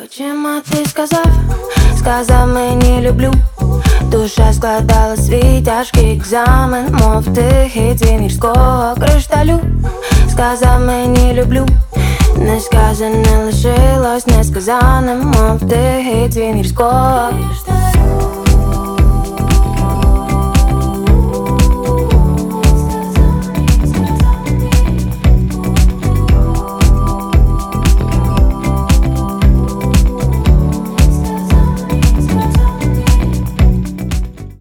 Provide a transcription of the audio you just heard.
Очима ти сказав мені люблю. Душа складала свій тяжкий екзамен, мов тихий дзвін гірського кришталю. Сказав мені люблю, несказане лишилось несказаним, мов тихий дзвін гірського кришталю.